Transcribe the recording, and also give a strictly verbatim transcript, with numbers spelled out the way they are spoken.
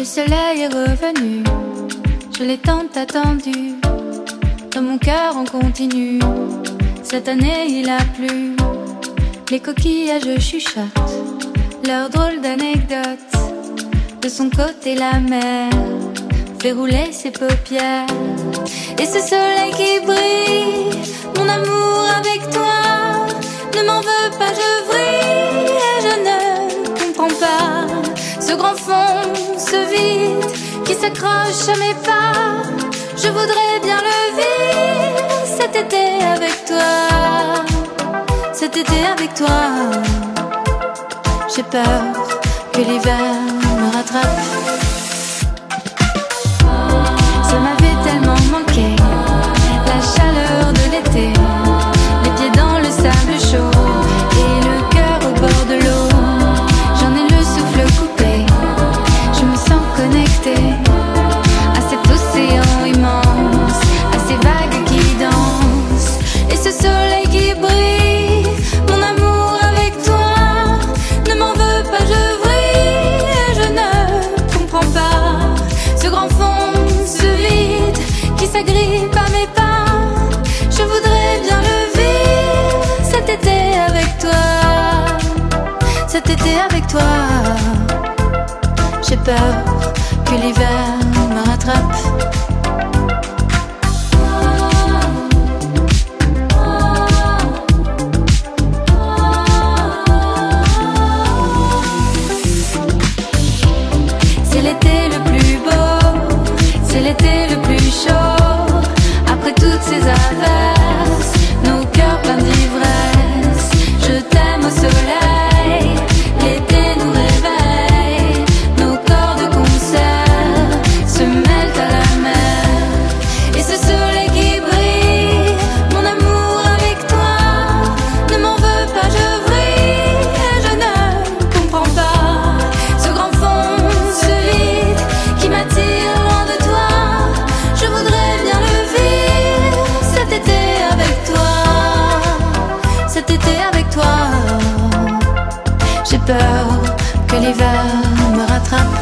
soleil est revenu, je l'ai tant attendu. Dans mon cœur on continue, cette année il a plu. Les coquillages chuchotent leurs drôles d'anecdotes. De son côté la mer fait rouler ses paupières. Et ce soleil qui brille, mon amour avec toi, ne m'en veux pas, je vrille. Et je ne comprends pas ce grand fond, ce vide qui s'accroche à mes pas. Je voudrais bien le vivre cet été avec toi, cet été avec toi. J'ai peur que l'hiver me rattrape. Ça m'avait tellement manqué, la chaleur de l'été, les pieds dans le sable chaud et le cœur au bord de l'eau. J'en ai le souffle coupé, je me sens connectée à cet océan immense, à ces vagues qui dansent. Et ce soleil qui brille, mon amour avec toi, ne m'en veux pas, je vrille. Et je ne comprends pas ce grand fond, ce vide qui s'agrippe à mes pas. Je voudrais bien le vivre cet été avec toi, cet été avec toi. J'ai peur que l'hiver me rattrape. C'est l'été le plus beau, c'est l'été le plus chaud. Après toutes ces averses, nos cœurs pleins d'ivresse. Je t'aime au soleil, l'été nous réveille. Nos corps de concert se mêlent à la mer. Et ce soleil qui brille, mon amour avec toi, ne m'en veux pas, je vrille. Et je ne comprends pas ce grand fond, ce vide qui m'attire loin de toi. Je voudrais bien le vivre cet été avec toi, cet été avec toi. J'ai peur que l'hiver me rattrape.